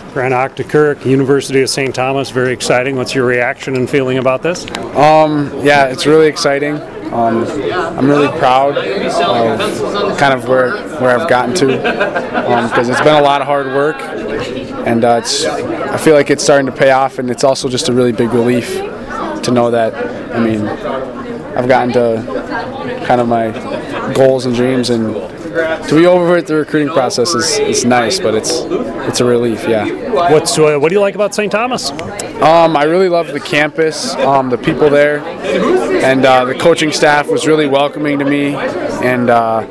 Grant Octekirk, University of St. Thomas, very exciting. What's your reaction and feeling about this? Yeah, it's really exciting. I'm really proud of kind of where I've gotten to because it's been a lot of hard work, and I feel like it's starting to pay off, and it's also just a really big relief to know that, I've gotten to kind of my goals and dreams, and to be over with the recruiting process is nice, but it's a relief, yeah. What do you like about St. Thomas? I really love the campus, the people there, and the coaching staff was really welcoming to me, and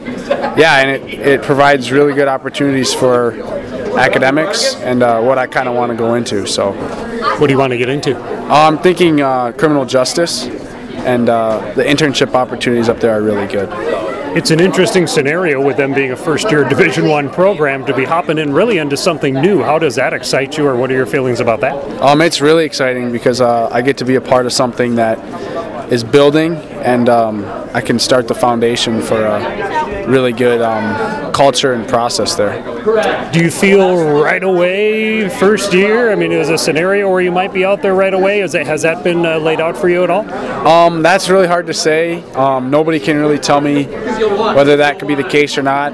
it provides really good opportunities for academics and what I kind of want to go into. So, what do you want to get into? I'm thinking criminal justice, and the internship opportunities up there are really good. It's an interesting scenario with them being a first-year Division I program to be hopping in really into something new. How does that excite you, or what are your feelings about that? It's really exciting because I get to be a part of something that is building, and I can start the foundation for a really good culture and process there. Do you feel right away, first year? Is a scenario where you might be out there right away? Has that been laid out for you at all? That's really hard to say. Nobody can really tell me whether that could be the case or not.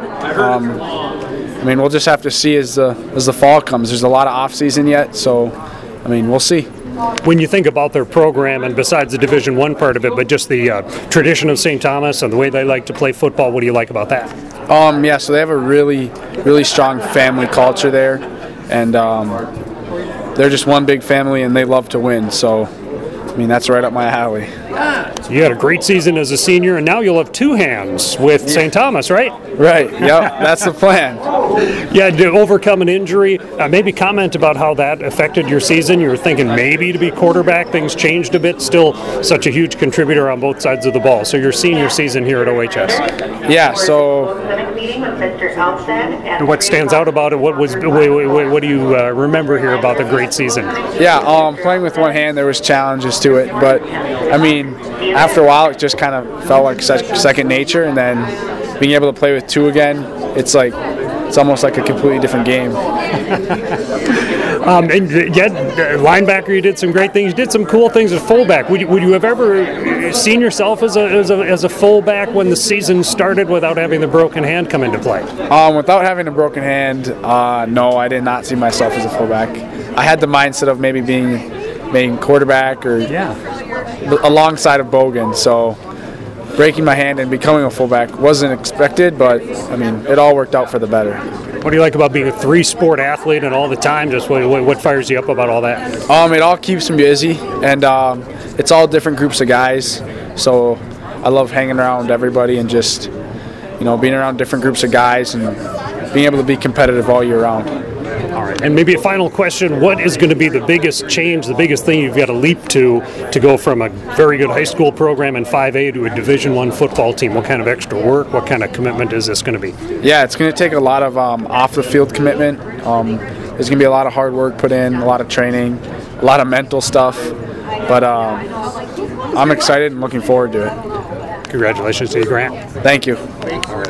We'll just have to see as the fall comes. There's a lot of off-season yet, so we'll see. When you think about their program, and besides the Division I part of it, but just the tradition of St. Thomas and the way they like to play football, what do you like about that? So they have a really, really strong family culture there, and they're just one big family, and they love to win. So, that's right up my alley. So you had a great season as a senior, and now you'll have two hands with St. Thomas, right? Right, yep, that's the plan. Yeah, to overcome an injury, maybe comment about how that affected your season. You were thinking maybe to be quarterback, things changed a bit, still such a huge contributor on both sides of the ball. So your senior season here at OHS. Yeah, so what stands out about it? What do you remember here about the great season? Yeah, playing with one hand, there was challenges to it, but after a while it just kind of felt like second nature, and then being able to play with two again, it's almost like a completely different game. Linebacker, you did some great things. You did some cool things as fullback. Would you have ever seen yourself as a fullback when the season started without having the broken hand come into play? Without having a broken hand, no, I did not see myself as a fullback. I had the mindset of maybe being quarterback or alongside of Bogan. So breaking my hand and becoming a fullback wasn't expected, but it all worked out for the better. What do you like about being a three-sport athlete and all the time? Just what fires you up about all that? It all keeps me busy, and it's all different groups of guys. So I love hanging around everybody and just being around different groups of guys and being able to be competitive all year round. All right, and maybe a final question: what is going to be the biggest change, the biggest thing you've got to leap to go from a very good high school program in 5A to a Division I football team? What kind of extra work, what kind of commitment is this going to be? Yeah, it's going to take a lot of off-the-field commitment. There's going to be a lot of hard work put in, a lot of training, a lot of mental stuff. But I'm excited and looking forward to it. Congratulations to you, Grant. Thank you.